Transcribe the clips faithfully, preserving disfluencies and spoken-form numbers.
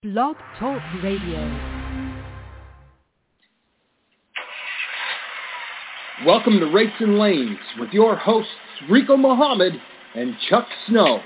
Blog Talk Radio. Welcome to Rates and Lanes with your hosts Rico Muhammad and Chuck Snow.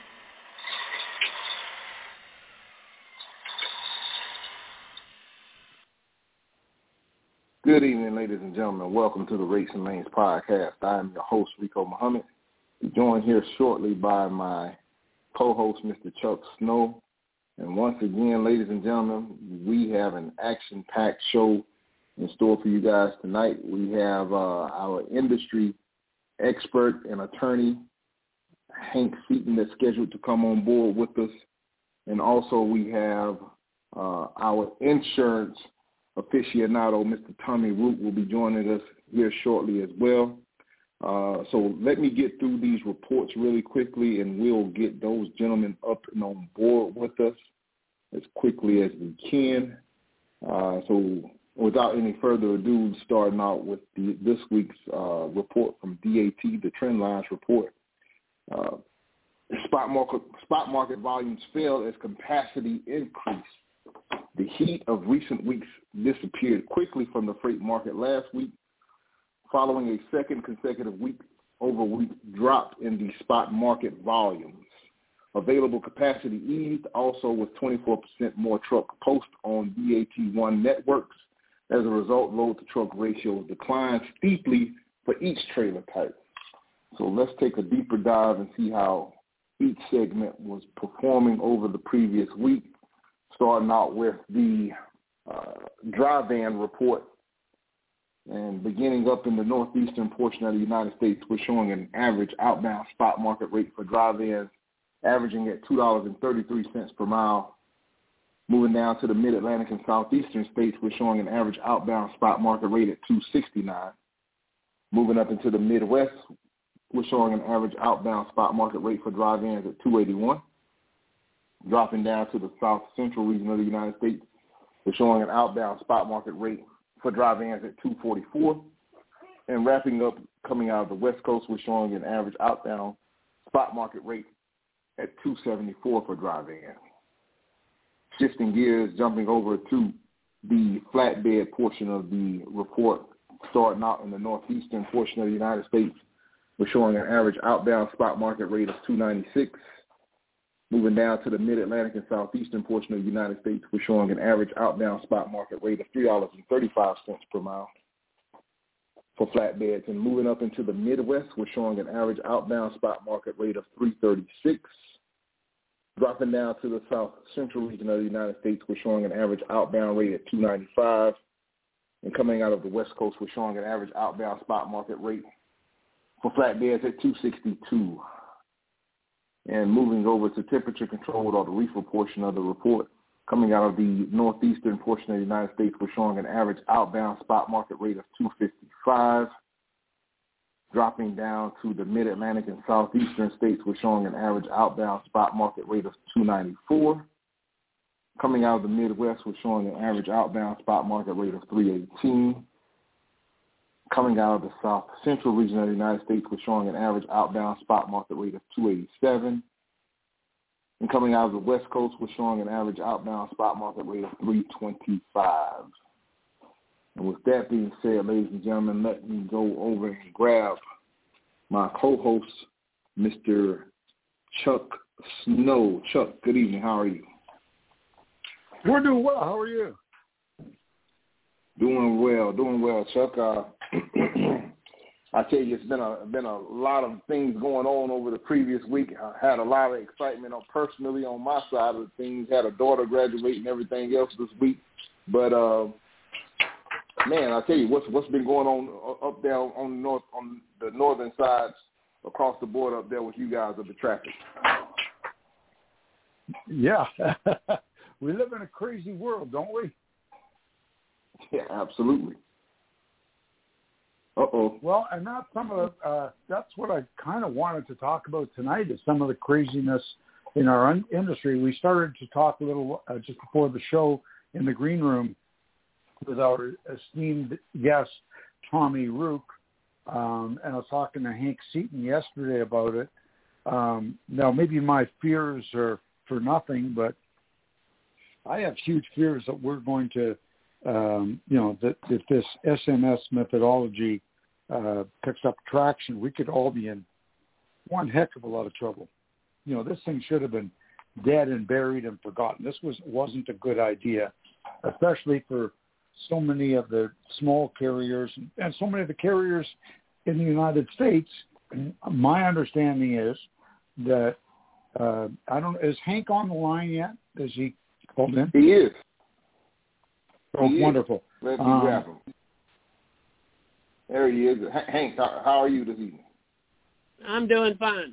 Good evening, ladies and gentlemen. Welcome to the Rates and Lanes podcast. I am your host, Rico Muhammad. I'm joined here shortly by my co-host, Mister Chuck Snow. And once again, ladies and gentlemen, we have an action-packed show in store for you guys tonight. We have uh, our industry expert and attorney, Hank Seaton, that's scheduled to come on board with us. And also we have uh, our insurance aficionado, Mister Tommy Root, will be joining us here shortly as well. Uh, so let me get through these reports really quickly, and we'll get those gentlemen up and on board with us as quickly as we can. Uh, so without any further ado, starting out with the, this week's uh, report from D A T, the trend lines report. Uh, spot market spot market volumes fell as capacity increased. The heat of recent weeks disappeared quickly from the freight market last week, following a second consecutive week-over-week drop in the spot market volumes. Available capacity eased also with twenty-four percent more truck posts on D A T one networks. As a result, load-to-truck ratios declined steeply for each trailer type. So let's take a deeper dive and see how each segment was performing over the previous week, starting out with the uh, dry van report. And beginning up in the northeastern portion of the United States, we're showing an average outbound spot market rate for dry vans averaging at two dollars and thirty-three cents per mile. Moving down to the mid-Atlantic and southeastern states, we're showing an average outbound spot market rate at two dollars and sixty-nine cents. Moving up into the Midwest, we're showing an average outbound spot market rate for dry vans at two dollars and eighty-one cents. Dropping down to the south central region of the United States, we're showing an outbound spot market rate for dry vans at two dollars and forty-four cents. And wrapping up, coming out of the West Coast, we're showing an average outbound spot market rate at two dollars and seventy-four cents for dry vans. Shifting gears, jumping over to the flatbed portion of the report, starting out in the northeastern portion of the United States, we're showing an average outbound spot market rate of two dollars and ninety-six cents. Moving down to the mid-Atlantic and southeastern portion of the United States, we're showing an average outbound spot market rate of three dollars and thirty-five cents per mile for flatbeds. And moving up into the Midwest, we're showing an average outbound spot market rate of three dollars and thirty-six cents. Dropping down to the south central region of the United States, we're showing an average outbound rate at two dollars and ninety-five cents. And coming out of the West Coast, we're showing an average outbound spot market rate for flatbeds at two dollars and sixty-two cents. And moving over to temperature controlled or the reefer portion of the report, coming out of the northeastern portion of the United States, we're showing an average outbound spot market rate of two dollars and fifty-five cents. Dropping down to the mid-Atlantic and southeastern states, we're showing an average outbound spot market rate of two dollars and ninety-four cents. Coming out of the Midwest, we're showing an average outbound spot market rate of three dollars and eighteen cents. Coming out of the south central region of the United States, we're showing an average outbound spot market rate of two dollars and eighty-seven cents. And coming out of the West Coast, we're showing an average outbound spot market rate of three dollars and twenty-five cents. And with that being said, ladies and gentlemen, let me go over and grab my co-host, Mister Chuck Snow. Chuck, good evening. How are you? We're doing well. How are you? Doing well, doing well, Chuck. Uh, I tell you, it's been a been a lot of things going on over the previous week. I had a lot of excitement on personally on my side of things. Had a daughter graduate and everything else this week, but uh, man, I tell you, what's what's been going on up there on the north on the northern sides across the board up there with you guys of the traffic. Yeah, we live in a crazy world, don't we? Yeah, absolutely. Uh-oh. Well, and that's some of the, uh, that's what I kind of wanted to talk about tonight is some of the craziness in our un- industry. We started to talk a little uh, just before the show in the green room with our esteemed guest, Tommy Rook, um, and I was talking to Hank Seaton yesterday about it. Um, now, maybe my fears are for nothing, but I have huge fears that we're going to, um, you know, that if this S M S methodology uh, picks up traction, we could all be in one heck of a lot of trouble. You know, this thing should have been dead and buried and forgotten. This was wasn't a good idea, especially for so many of the small carriers and so many of the carriers in the United States. My understanding is that uh, I don't. Is Hank on the line yet? Is he called in? He is. Oh, he wonderful. Is. Let's um, grab him. There he is. Hank, how, how are you this evening? I'm doing fine.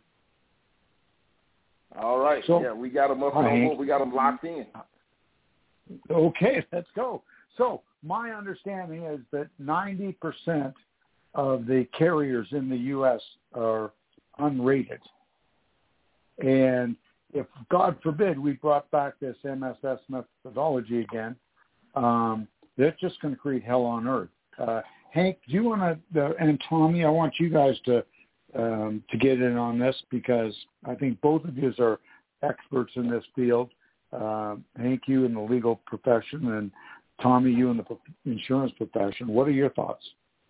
All right. So, yeah, we got him up. Hi, we got him locked in. Okay, let's go. So my understanding is that ninety percent of the carriers in the U S are unrated. And if, God forbid, we brought back this M S S methodology again, um, that's just going to create hell on earth. Uh, Hank, do you want to, uh, and Tommy, I want you guys to um, to get in on this because I think both of you are experts in this field. Uh, Hank, you in the legal profession, and Tommy, you in the insurance profession. What are your thoughts?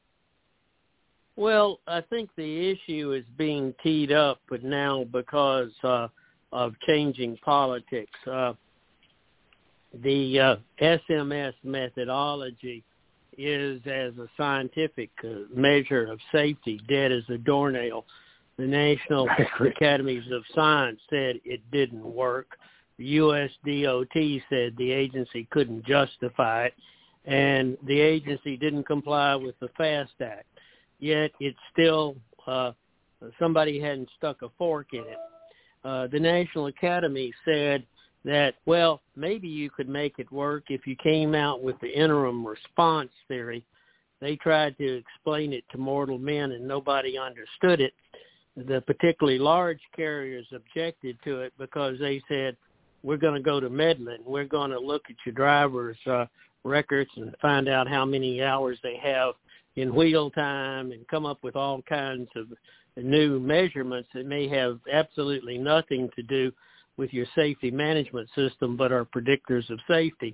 Well, I think the issue is being teed up, but now because uh, of changing politics. Uh, the uh, S M S methodology is, as a scientific uh, measure of safety, dead as a doornail. The National Academies of Science said it didn't work. The U S D O T said the agency couldn't justify it, and the agency didn't comply with the FAST Act. Yet it's still, uh, somebody hadn't stuck a fork in it. Uh, the National Academy said that, well, maybe you could make it work if you came out with the interim response theory. They tried to explain it to mortal men, and nobody understood it. The particularly large carriers objected to it because they said, we're going to go to meddling. We're going to look at your driver's uh, records and find out how many hours they have in wheel time and come up with all kinds of new measurements that may have absolutely nothing to do with your safety management system but are predictors of safety.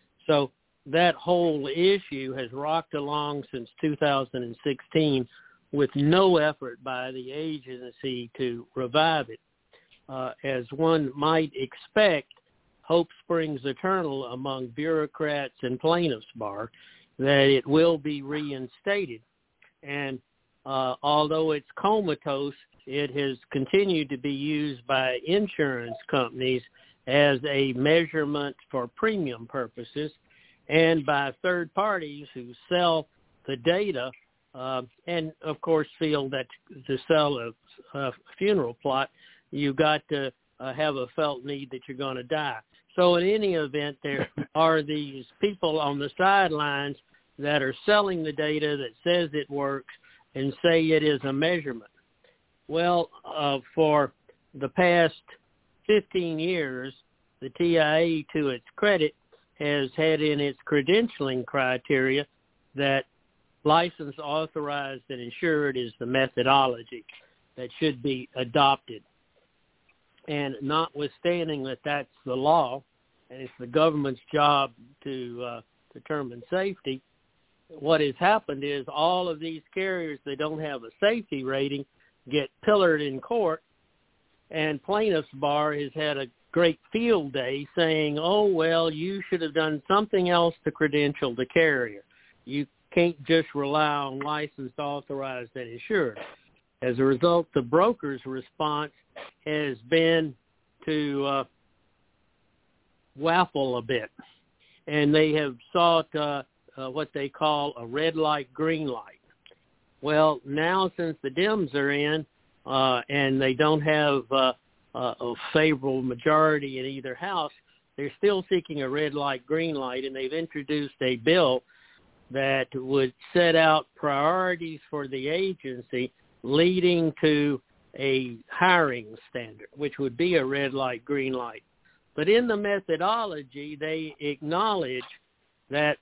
So that whole issue has rocked along since two thousand sixteen with no effort by the agency to revive it. Uh, as one might expect, hope springs eternal among bureaucrats and plaintiffs' bar that it will be reinstated. And uh, although it's comatose, it has continued to be used by insurance companies as a measurement for premium purposes and by third parties who sell the data uh, and, of course, feel that to sell a, a funeral plot, you've got to uh, have a felt need that you're going to die. So in any event, there are these people on the sidelines that are selling the data that says it works and say it is a measurement. Well, uh, for the past fifteen years, the T I A, to its credit, has had in its credentialing criteria that licensed, authorized, and insured is the methodology that should be adopted. And notwithstanding that that's the law, and it's the government's job to uh, determine safety, what has happened is all of these carriers that don't have a safety rating get pillared in court, and plaintiffs' bar has had a great field day saying, oh, well, you should have done something else to credential the carrier. You can't just rely on licensed, authorized, and insured. As a result, the broker's response has been to uh, waffle a bit, and they have sought uh, uh, what they call a red light, green light. Well, now since the Dems are in uh, and they don't have uh, uh, a favorable majority in either house, they're still seeking a red light, green light, and they've introduced a bill that would set out priorities for the agency leading to a hiring standard, which would be a red light, green light. But in the methodology, they acknowledge that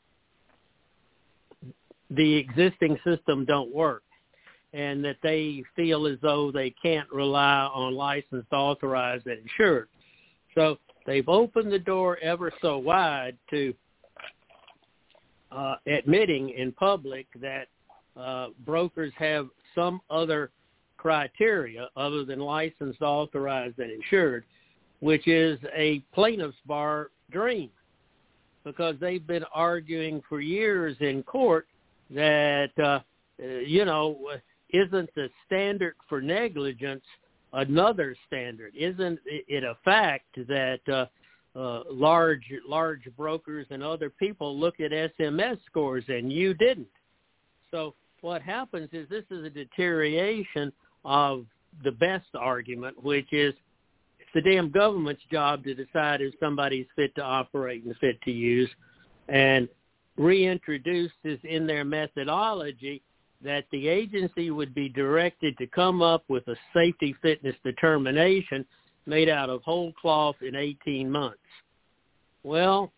the existing system don't work and that they feel as though they can't rely on licensed, authorized, and insured. So they've opened the door ever so wide to uh, admitting in public that uh, brokers have some other criteria other than licensed, authorized, and insured, which is a plaintiff's bar dream, because they've been arguing for years in court that, uh, you know, isn't the standard for negligence another standard? Isn't it a fact that uh, uh, large large brokers and other people look at S M S scores and you didn't? So what happens is this is a deterioration of the best argument, which is it's the damn government's job to decide if somebody's fit to operate and fit to use, and reintroduced is in their methodology that the agency would be directed to come up with a safety fitness determination made out of whole cloth in eighteen months. Well,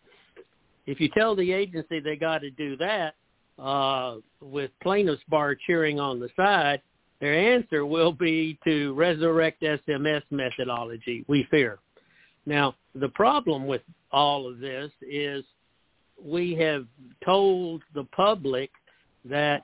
if you tell the agency they got to do that, uh, with plaintiff's bar cheering on the side, their answer will be to resurrect S M S methodology, we fear. Now, the problem with all of this is we have told the public that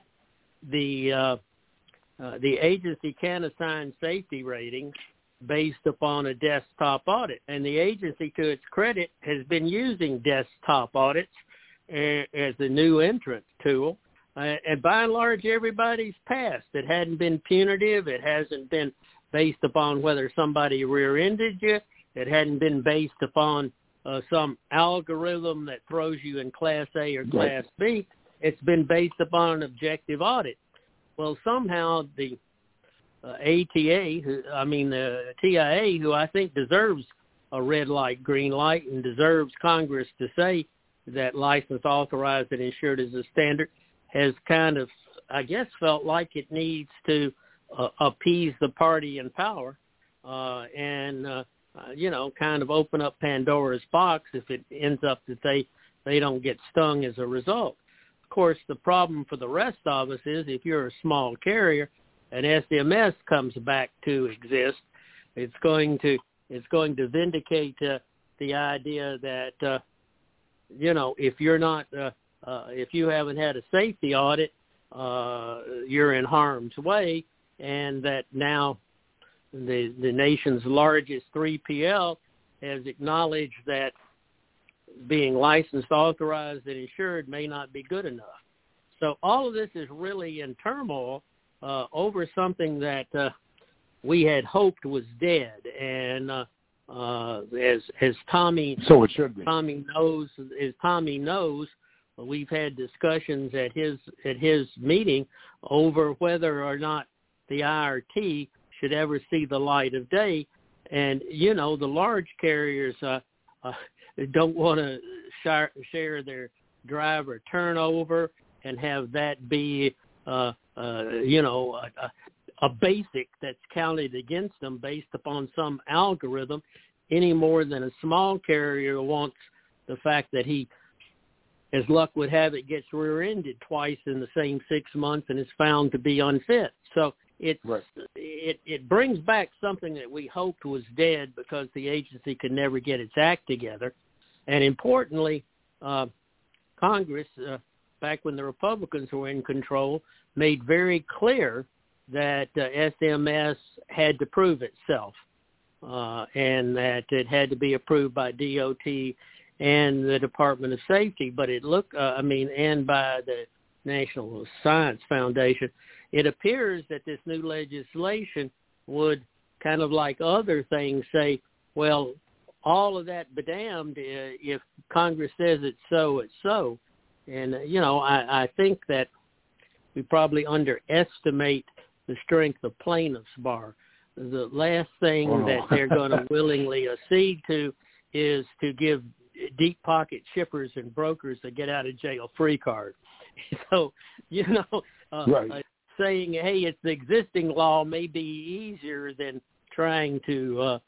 the uh, uh, the agency can assign safety ratings based upon a desktop audit. And the agency, to its credit, has been using desktop audits uh, as a new entrant tool. Uh, and by and large, everybody's passed. It hadn't been punitive. It hasn't been based upon whether somebody rear-ended you. It hadn't been based upon uh, some algorithm that throws you in Class A or Class B. It's been based upon an objective audit. Well, somehow the uh, A T A, who, I mean the T I A, who I think deserves a red light, green light, and deserves Congress to say that licensed, authorized, and insured is a standard, has kind of, I guess, felt like it needs to uh, appease the party in power uh, and, uh, uh, you know, kind of open up Pandora's box if it ends up that they, they don't get stung as a result. Of course, the problem for the rest of us is if you're a small carrier and S M S comes back to exist, it's going to it's going to vindicate uh, the idea that uh, you know if you're not uh, uh, if you haven't had a safety audit, uh, you're in harm's way, and that now the the nation's largest three P L has acknowledged that being licensed, authorized, and insured may not be good enough. So all of this is really in turmoil uh, over something that uh, we had hoped was dead. And uh, uh, as as Tommy so it should be. Tommy knows, as Tommy knows, we've had discussions at his at his meeting over whether or not the I R T should ever see the light of day. And you know, the large carriers Uh, uh, don't want to share, share their driver turnover and have that be, uh, uh, you know, a, a basic that's counted against them based upon some algorithm, any more than a small carrier wants the fact that he, as luck would have it, gets rear-ended twice in the same six months and is found to be unfit. So it's, right. it, it brings back something that we hoped was dead because the agency could never get its act together. And importantly, uh, Congress, uh, back when the Republicans were in control, made very clear that uh, S M S had to prove itself uh, and that it had to be approved by D O T and the Department of Safety. But it looked, uh, I mean, and by the National Science Foundation. It appears that this new legislation would, kind of like other things, say, well, all of that be damned, uh, if Congress says it's so, it's so. And, uh, you know, I, I think that we probably underestimate the strength of plaintiff's bar. The last thing oh, no. that they're going to willingly accede to is to give deep pocket shippers and brokers a get out of jail free card. So, you know, uh, right. uh, saying, hey, it's the existing law may be easier than trying to uh,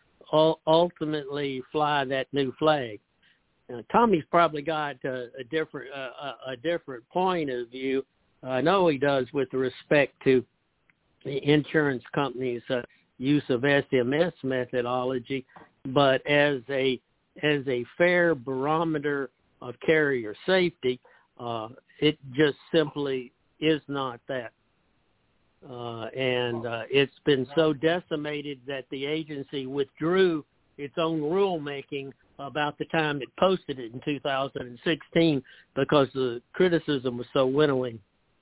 ultimately fly that new flag. Now, Tommy's probably got a, a different uh, a different point of view. I know he does with respect to the insurance companies' uh, use of S M S methodology, but as a as a fair barometer of carrier safety. Uh, it just simply is not that. Uh, and uh, it's been so decimated that the agency withdrew its own rulemaking about the time it posted it in two thousand sixteen because the criticism was so winnowing.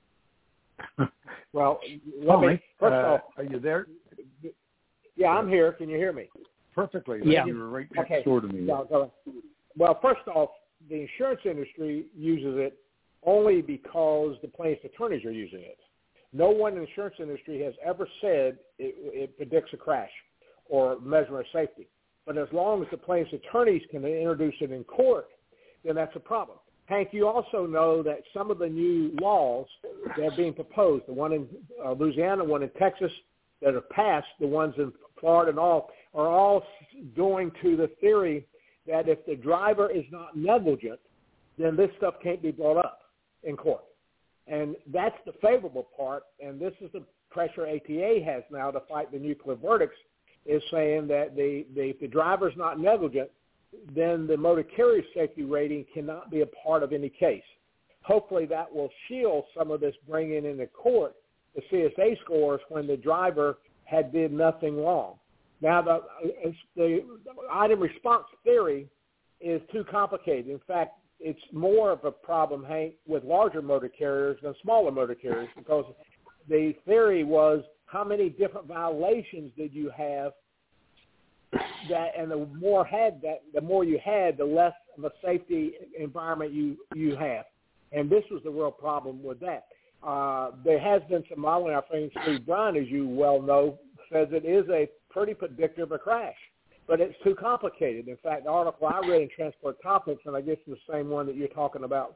Well, let me, first uh, off, are you there? Yeah, I'm here. Can you hear me? Perfectly. Yeah. You were right next Okay. door to me. Yeah, go ahead. Well, first off, the insurance industry uses it only because the plaintiff's attorneys are using it. No one in the insurance industry has ever said it, it predicts a crash or measure of safety. But as long as the plaintiff's attorneys can introduce it in court, then that's a problem. Hank, you also know that some of the new laws that are being proposed, the one in uh, Louisiana, one in Texas, that are passed, the ones in Florida and all, are all going to the theory that if the driver is not negligent, then this stuff can't be brought up in court. And that's the favorable part, and this is the pressure A T A has now to fight the nuclear verdicts, is saying that the, the, if the driver's not negligent, then the motor carrier safety rating cannot be a part of any case. Hopefully that will shield some of this bringing into court the C S A scores when the driver had did nothing wrong. Now, the, the item response theory is too complicated. In fact, it's more of a problem, Hank, with larger motor carriers than smaller motor carriers because the theory was how many different violations did you have that, and the more had that, the more you had, the less of a safety environment you, you have. And this was the real problem with that. Uh, there has been some modeling. Our friend Steve Brown, as you well know, says it is a pretty predictor of a crash, but it's too complicated. In fact, the article I read in Transport Topics, and I guess the same one that you're talking about,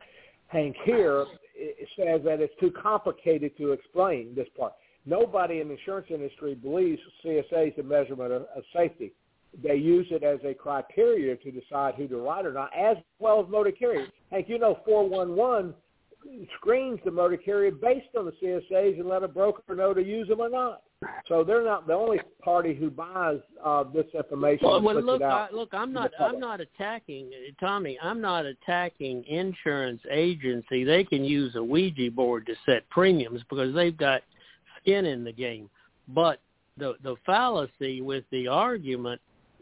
Hank, here, it says that it's too complicated to explain this part. Nobody in the insurance industry believes C S A is a measurement of, of safety. They use it as a criteria to decide who to write or not, as well as motor carriers. Hank, you know four one one screens the motor carrier based on the C S As and let a broker know to use them or not. So they're not the only party who buys uh, this information. Well, and well puts look, it out I, look, I'm not, I'm not attacking Tommy. I'm not attacking insurance agency. They can use a Ouija board to set premiums because they've got skin in the game. But the the fallacy with the argument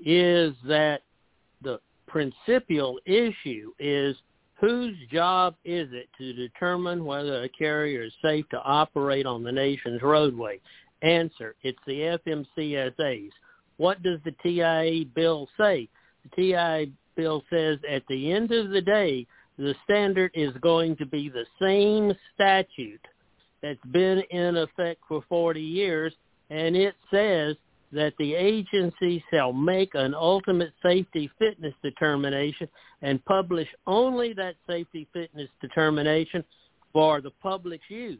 is that the principal issue is whose job is it to determine whether a carrier is safe to operate on the nation's roadway? Answer, it's the F M C S As. What does the T I A bill say? The T I A bill says at the end of the day, the standard is going to be the same statute that's been in effect for forty years, and it says that the agency shall make an ultimate safety fitness determination and publish only that safety fitness determination for the public's use.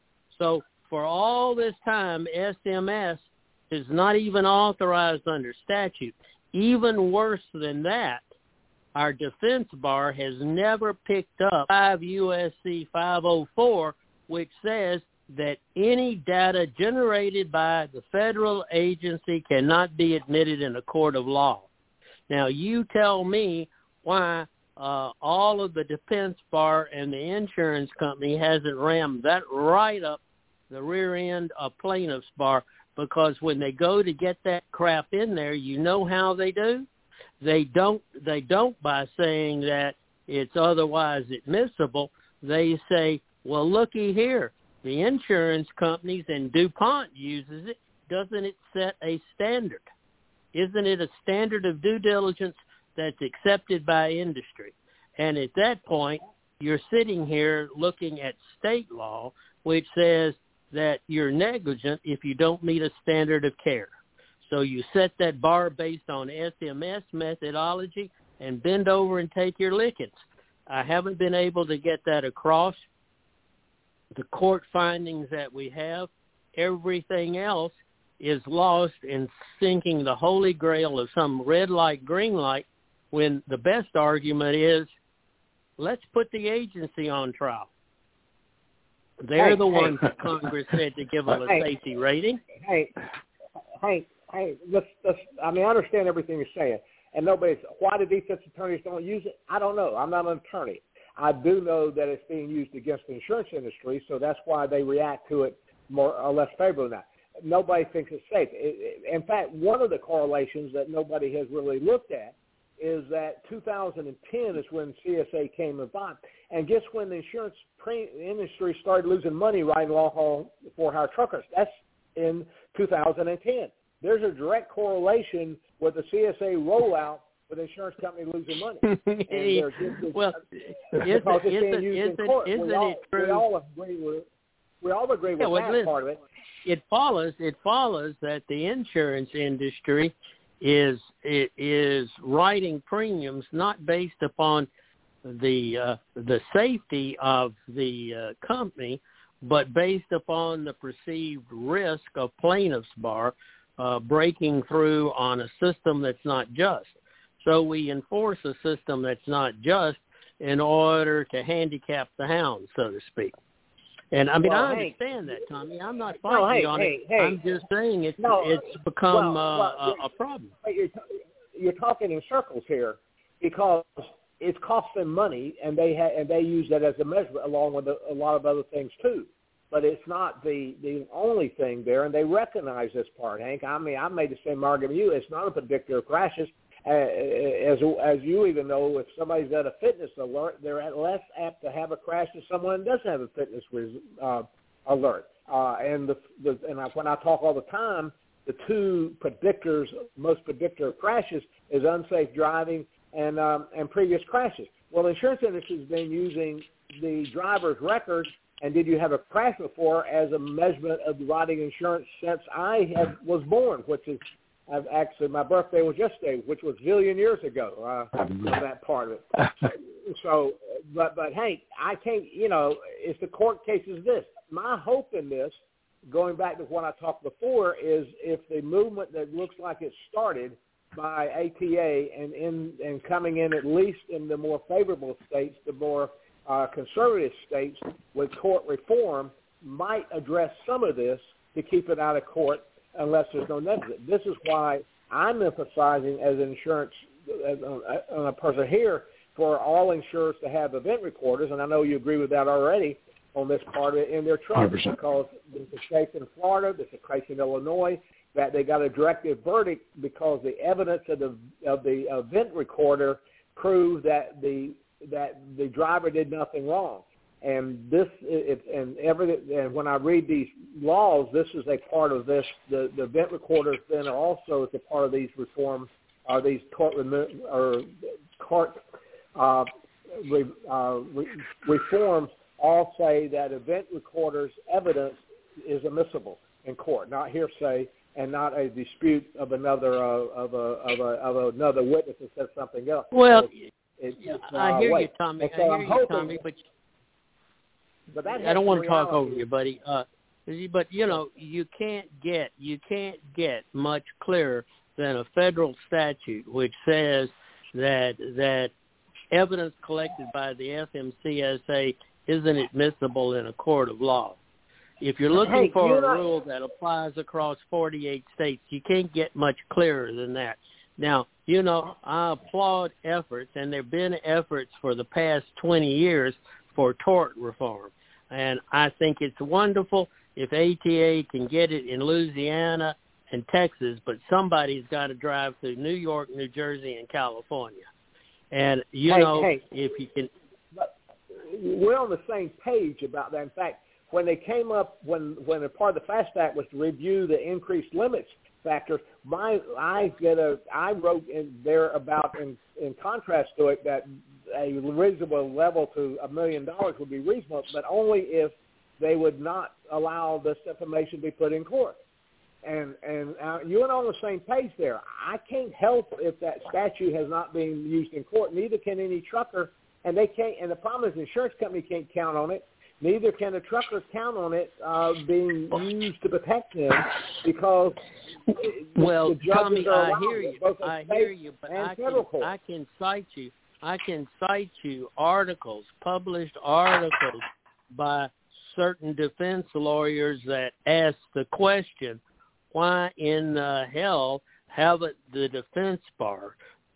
So for all this time, S M S is not even authorized under statute. Even worse than that, our defense bar has never picked up five U S C five oh four, which says that any data generated by the federal agency cannot be admitted in a court of law. Now, you tell me why uh, all of the defense bar and the insurance company hasn't rammed that right up the rear end of plaintiff's bar, because when they go to get that crap in there, you know how they do? They don't, they don't by saying that it's otherwise admissible. They say, well, looky here. The insurance companies, and DuPont uses it, doesn't it set a standard? Isn't it a standard of due diligence that's accepted by industry? And at that point, you're sitting here looking at state law, which says that you're negligent if you don't meet a standard of care. So you set that bar based on S M S methodology and bend over and take your lickings. I haven't been able to get that across. The court findings that we have, everything else is lost in sinking the holy grail of some red light, green light, when the best argument is, let's put the agency on trial. They're hey, the hey. ones that Congress said to give them a hey, safety rating. Hey, hey, hey, let's, let's, I mean, I understand everything you're saying. And nobody's, why the defense attorneys don't use it? I don't know. I'm not an attorney. I do know that it's being used against the insurance industry, so that's why they react to it more or less favorably now. Nobody thinks it's safe. It, it, in fact, one of the correlations that nobody has really looked at is that two thousand ten is when C S A came about. And guess when the insurance pre- industry started losing money riding long-haul for-hire truckers? That's in two thousand ten. There's a direct correlation with the C S A rollout with insurance company losing money. And well, because isn't, it's being isn't, used isn't, in court. isn't we, all, it true? we all agree with, we all agree with yeah, well, that listen, part of it. It follows. It follows that the insurance industry is it is writing premiums not based upon the uh, the safety of the uh, company, but based upon the perceived risk of plaintiff's bar uh, breaking through on a system that's not just. So we enforce a system that's not just in order to handicap the hound, so to speak. And I mean, well, I Hank, understand that, Tommy. I'm not fighting no, Hank, on Hank, it. Hank, I'm just saying it's no, it's become well, uh, well, a, a problem. You're, you're talking in circles here because it's costing money, and they ha- and they use that as a measurement along with a, a lot of other things too. But it's not the, the only thing there, and they recognize this part, Hank. I mean, I made the same argument you. It's not a predictor of crashes. Uh, as as you even know, if somebody's at a fitness alert, they're less apt to have a crash than someone who doesn't have a fitness uh, alert. Uh, and the, the and I, when I talk all the time, the two predictors, most predictor of crashes, is unsafe driving and um, and previous crashes. Well, the insurance industry has been using the driver's record and did you have a crash before as a measurement of riding insurance since I have, was born, which is I've actually, my birthday was yesterday, which was a zillion years ago, uh, on that part of it. So, but, but Hank, I can't, you know, it's the court case is this. My hope in this, going back to what I talked before, is if the movement that looks like it started by A T A and in and coming in at least in the more favorable states, the more uh, conservative states with court reform might address some of this to keep it out of court unless there's no negligence. This is why I'm emphasizing as an insurance, as a, a person here, for all insurers to have event recorders, and I know you agree with that already on this part of it in their trucks, because there's a case in Florida, there's a case in Illinois, that they got a directive verdict because the evidence of the of the event recorder proved that the that the driver did nothing wrong. And this, it, and every, and when I read these laws, this is a part of this. The, the event recorders then are also as a part of these reforms, or these court or court uh, re, uh, re, reforms. All say that event recorders' evidence is admissible in court, not hearsay, and not a dispute of another uh, of a of a of another witness that says something else. Well, so it, yeah, uh, I hear wait. you, Tommy. And so I hear I'm you, hoping, Tommy, but. But that I don't want to talk reality. over you, buddy. Uh, but you know, you can't get you can't get much clearer than a federal statute which says that that evidence collected by the F M C S A isn't admissible in a court of law. If you're looking hey, for you're a not... rule that applies across forty-eight states, you can't get much clearer than that. Now, you know, I applaud efforts, and there have been efforts for the past twenty years for tort reform. And I think it's wonderful if A T A can get it in Louisiana and Texas, but somebody's got to drive through New York, New Jersey, and California. And, you hey, know, hey, if you can... We're on the same page about that. In fact, when they came up, when, when a part of the FAST Act was to review the increased limits factors, my I get a I wrote in there about, in, in contrast to it, that a reasonable level to a million dollars would be reasonable, but only if they would not allow this information to be put in court. And and uh, you and I are on the same page there. I can't help if that statute has not been used in court. Neither can any trucker, and they can't. And the problem is, the insurance company can't count on it. Neither can the truckers count on it uh, being used to protect them, because well, the judges Tommy, are I hear you. both I state hear you, but and I federal can court. I can cite you. I can cite you articles, published articles by certain defense lawyers that ask the question, why in the hell haven't the defense bar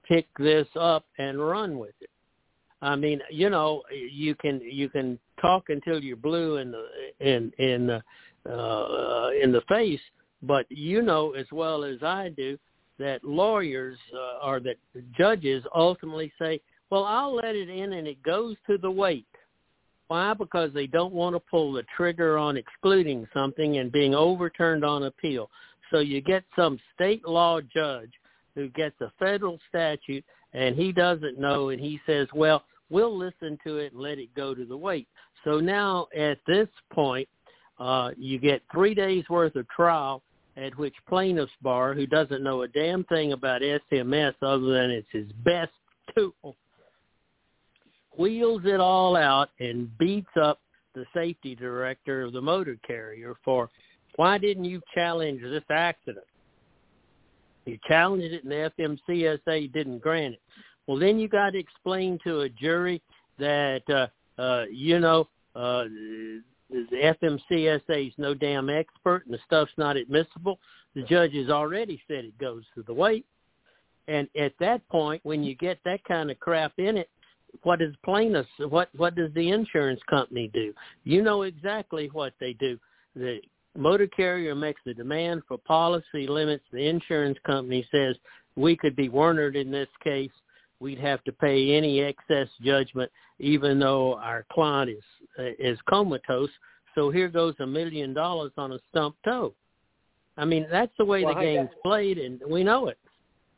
pick this up and run with it. I mean, you know, you can you can talk until you're blue in the in in the, uh, in the face, but you know as well as I do that lawyers uh, or that judges ultimately say, "Well, I'll let it in," and it goes to the weight. Why? Because they don't want to pull the trigger on excluding something and being overturned on appeal. So you get some state law judge who gets a federal statute and he doesn't know, and he says, well, we'll listen to it and let it go to the weight. So now at this point, uh, you get three days' worth of trial at which plaintiff's bar, who doesn't know a damn thing about S M S other than it's his best tool, wheels it all out and beats up the safety director of the motor carrier for, why didn't you challenge this accident? You challenged it and the F M C S A didn't grant it. Well, then you got to explain to a jury that, uh, uh, you know, uh, the F M C S A is no damn expert and the stuff's not admissible. The judge has already said it goes to the weight. And at that point, when you get that kind of crap in it, what does plaintiffs, what, what does the insurance company do? You know exactly what they do. The motor carrier makes the demand for policy limits. The insurance company says, we could be Wernered in this case. We'd have to pay any excess judgment, even though our client is is comatose. So here goes a million dollars on a stump toe. I mean, that's the way well, the hey, game's played, and we know it.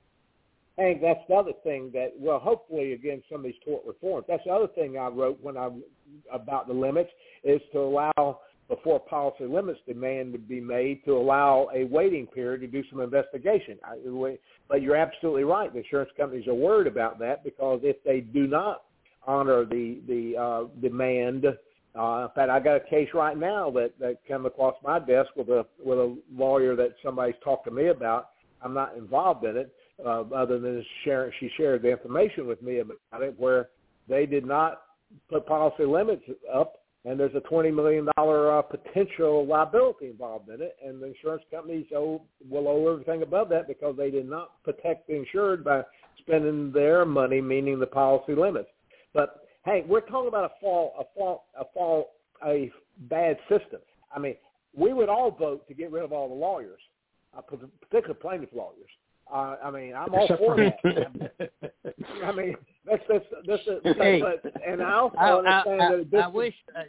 Hank, that's the other thing that, well, hopefully, again, some of these tort reforms. That's the other thing I wrote when I about the limits is to allow, before policy limits demand to be made, to allow a waiting period to do some investigation. I, but you're absolutely right. The insurance companies are worried about that because if they do not honor the the uh, demand, uh, in fact, I got a case right now that, that came across my desk with a with a lawyer that somebody's talked to me about. I'm not involved in it, uh, other than sharing, she shared the information with me about it, where they did not put policy limits up. And there's a twenty million dollars uh, potential liability involved in it, and the insurance companies owe, will owe everything above that because they did not protect the insured by spending their money, meaning the policy limits. But hey, we're talking about a fall, a fall, a fall, a bad system. I mean, we would all vote to get rid of all the lawyers, uh, particularly plaintiff lawyers. Uh, I mean, I'm all for that. I mean, that's that's that's. that's hey, but, and I also I, understand I, that. This I, I wish. Uh,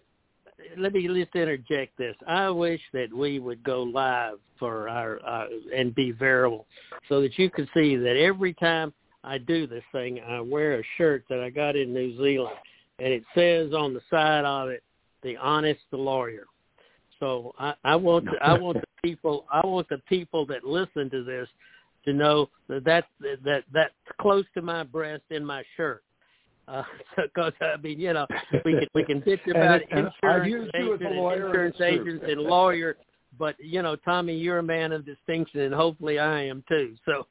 let me just interject this. I wish that we would go live for our uh, and be variable, so that you can see that every time I do this thing, I wear a shirt that I got in New Zealand, and it says on the side of it, "The Honest Lawyer." So I, I want to, I want the people I want the people that listen to this to know that that that that's close to my breast in my shirt. Because uh, I mean, you know, we can we can bitch about and, insurance, and agent, and insurance agents and lawyer, but you know, Tommy, you're a man of distinction, and hopefully I am too. So,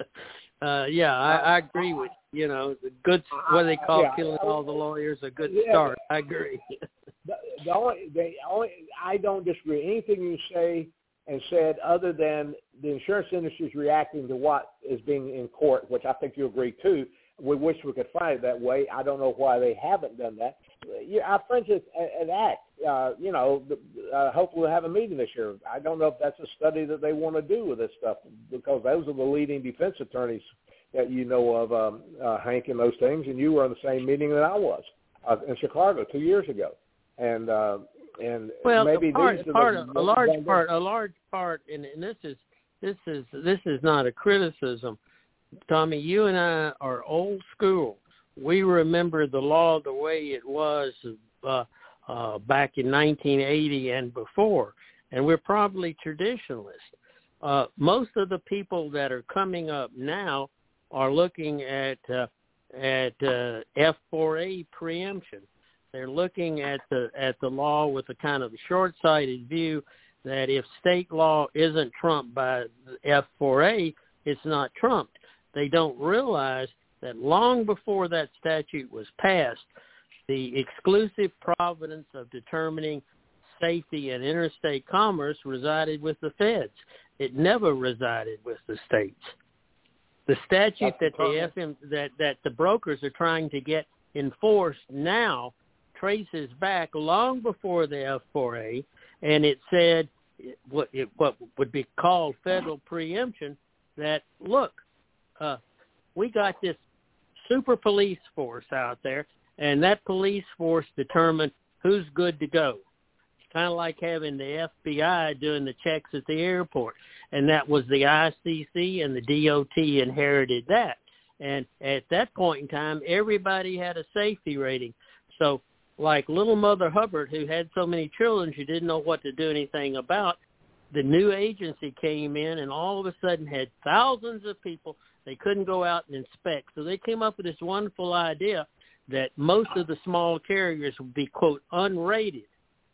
uh, yeah, I, I agree with you know the good what do they call yeah. killing all the lawyers a good Yeah. start. I agree. The, the only, the only, I don't disagree anything you say and said, other than the insurance industry is reacting to what is being in court, which I think you agree too. We wish we could find it that way. I don't know why they haven't done that. Yeah, our friends at, at ACT, uh, you know, uh, hopefully we'll have a meeting this year. I don't know if that's a study that they want to do with this stuff, because those are the leading defense attorneys that you know of, um, uh, Hank, and those things, and you were in the same meeting that I was uh, in Chicago two years ago. And uh, and well, maybe part, these are part the, of, a large part, a large part, and, and this is this is this is not a criticism. Tommy, you and I are old school. We remember the law the way it was uh, uh, back in nineteen eighty and before, and we're probably traditionalists. Uh, most of the people that are coming up now are looking at uh, at uh, F four A preemption. They're looking at the at the law with a kind of short-sighted view that if state law isn't trumped by F four A, it's not trumped. They don't realize that long before that statute was passed, the exclusive providence of determining safety and interstate commerce resided with the feds. It never resided with the states. The statute That's that the F M that, that the brokers are trying to get enforced now traces back long before the F four A, and it said what it, what would be called federal preemption. That look, uh, we got this super police force out there, and that police force determined who's good to go. It's kind of like having the F B I doing the checks at the airport, and that was the I C C, and the D O T inherited that. And at that point in time, everybody had a safety rating. So like little Mother Hubbard, who had so many children she didn't know what to do anything about, the new agency came in and all of a sudden had thousands of people. They couldn't go out and inspect. So they came up with this wonderful idea that most of the small carriers would be, quote, unrated.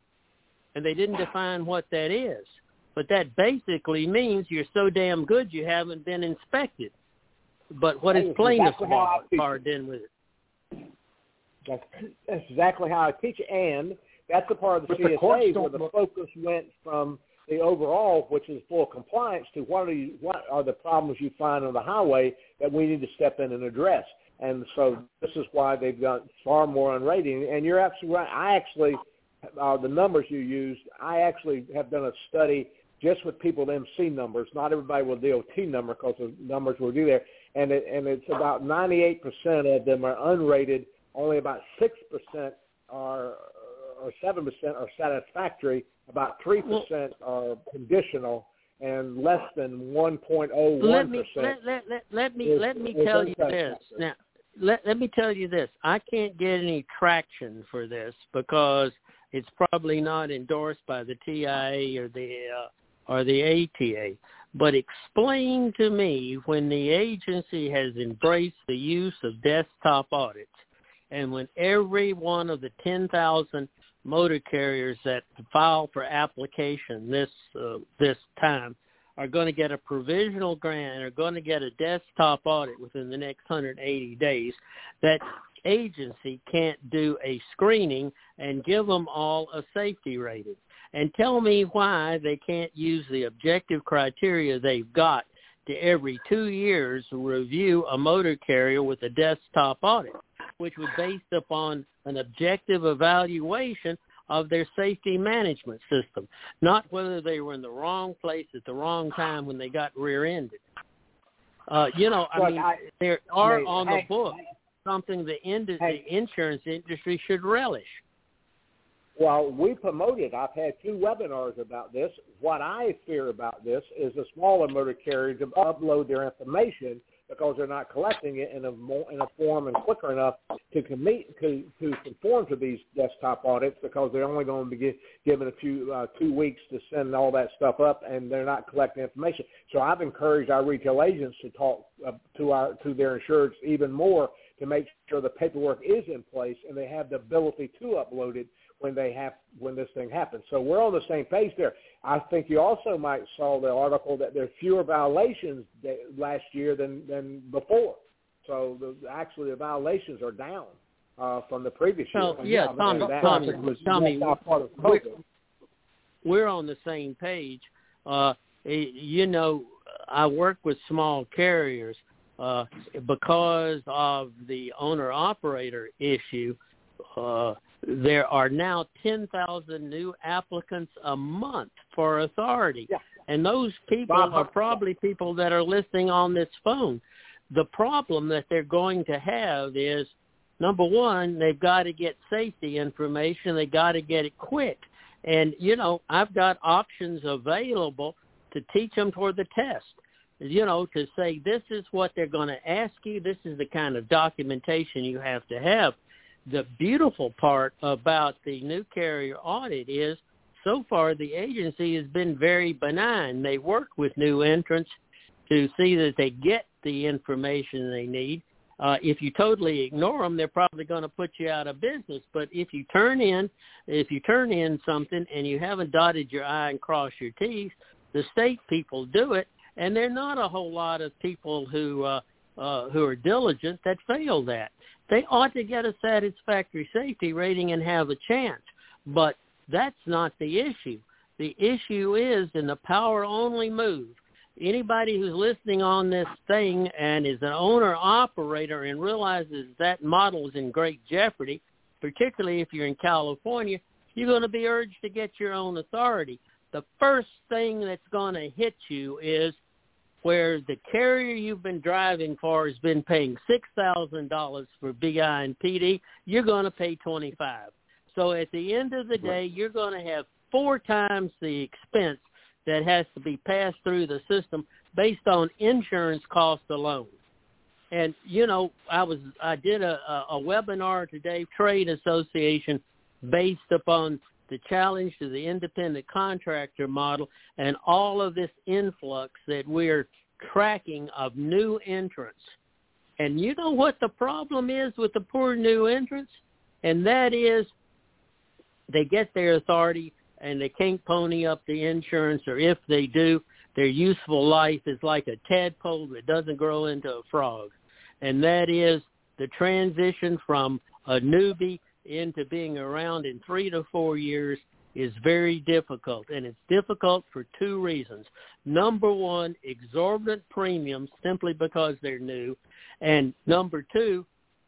And they didn't define what that is. But that basically means you're so damn good you haven't been inspected. But what is plaintiff's bar done with it? That's, that's exactly how I teach it. And that's the part of the But C the S courts A don't where the look- focus went from the overall, which is full compliance, to what are you, what are the problems you find on the highway that we need to step in and address. And so this is why they've got far more unrated. And you're absolutely right. I actually, uh, the numbers you used, I actually have done a study just with people with M C numbers, not everybody with D O T number because the numbers will do there. And it, and it's about ninety-eight percent of them are unrated. Only about six percent are, or seven percent are satisfactory. About three percent are conditional, and less than one point oh one percent. Let me let, let, let, let me let me tell you this now. Let let me tell you this. I can't get any traction for this because it's probably not endorsed by the T I A or the uh, or the A T A. But explain to me when the agency has embraced the use of desktop audits, and when every one of the ten thousand motor carriers that file for application this uh, this time are going to get a provisional grant, are going to get a desktop audit within the next one hundred eighty days, that agency can't do a screening and give them all a safety rating. And tell me why they can't use the objective criteria they've got to every two years review a motor carrier with a desktop audit, which was based upon an objective evaluation of their safety management system, not whether they were in the wrong place at the wrong time when they got rear-ended. Uh, you know, I Well, mean, I, there are I, on I, the book something the, ind- I, the insurance industry should relish. Well, we promoted. I've had two webinars about this. What I fear about this is the smaller motor carriers to upload their information because they're not collecting it in a more, in a form and quicker enough to commit to, to conform to these desktop audits because they're only going to be given a few uh, two weeks to send all that stuff up, and they're not collecting information. So I've encouraged our retail agents to talk uh, to our to their insureds even more to make sure the paperwork is in place and they have the ability to upload it when they have when this thing happens. So we're on the same page there. I think you also might saw the article that there are fewer violations that, last year than, than before. So the, actually the violations are down uh, from the previous year. Well, yeah, yeah, Tommy, that, Tommy, that was, Tommy, that's part of we're, COVID. we're on the same page. Uh, you know, I work with small carriers uh, because of the owner-operator issue. Uh, there are now ten thousand new applicants a month for authority. Yeah. And those people are probably people that are listening on this phone. The problem that they're going to have is, number one, they've got to get safety information. They got to get it quick. And, you know, I've got options available to teach them toward the test, you know, to say this is what they're going to ask you. This is the kind of documentation you have to have. The beautiful part about the new carrier audit is so far the agency has been very benign. They work with new entrants to see that they get the information they need. Uh, if you totally ignore them, they're probably going to put you out of business. But if you turn in, if you turn in something and you haven't dotted your I and crossed your T's, the state people do it, and there are not a whole lot of people who uh, uh, who are diligent that fail that. They ought to get a satisfactory safety rating and have a chance. But that's not the issue. The issue is in the power-only move anybody who's listening on this thing and is an owner-operator and realizes that model is in great jeopardy, particularly if you're in California, you're going to be urged to get your own authority. The first thing that's going to hit you is where the carrier you've been driving for has been paying six thousand dollars for B I and P D, you're going to pay twenty-five dollars. So at the end of the day, you're going to have four times the expense that has to be passed through the system based on insurance costs alone. And, you know, I was I did a, a webinar today, Trade Association, based upon the challenge to the independent contractor model and all of this influx that we're tracking of new entrants. And you know what the problem is with the poor new entrants? And that is they get their authority and they can't pony up the insurance, or if they do, their useful life is like a tadpole that doesn't grow into a frog. And that is the transition from a newbie into being around in three to four years is very difficult, and it's difficult for two reasons. Number one, exorbitant premiums simply because they're new, and number two,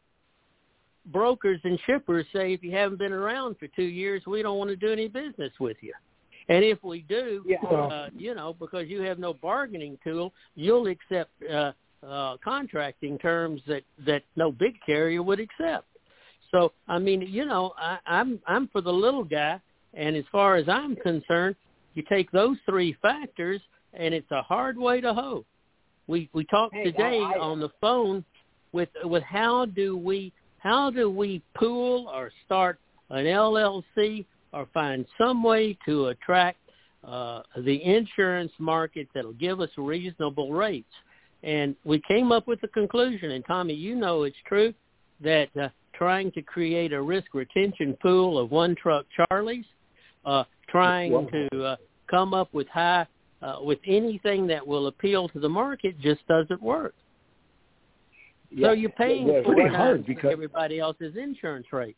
brokers and shippers say if you haven't been around for two years, we don't want to do any business with you. And if we do, yeah. uh, you know, because you have no bargaining tool, you'll accept uh, uh, contracting terms that, that no big carrier would accept. So, I mean, you know, I, I'm I'm for the little guy, and as far as I'm concerned, you take those three factors, and it's a hard way to hoe. We we talked hey, today I, I, on the phone with with how do we how do we pool or start an L L C or find some way to attract uh, the insurance market that'll give us reasonable rates. And we came up with the conclusion, and Tommy, you know it's true, that uh, trying to create a risk retention pool of one-truck Charlies, uh, trying to uh, come up with high, uh, with anything that will appeal to the market just doesn't work. Yeah. So you're paying yeah, four pretty times everybody else's insurance rates.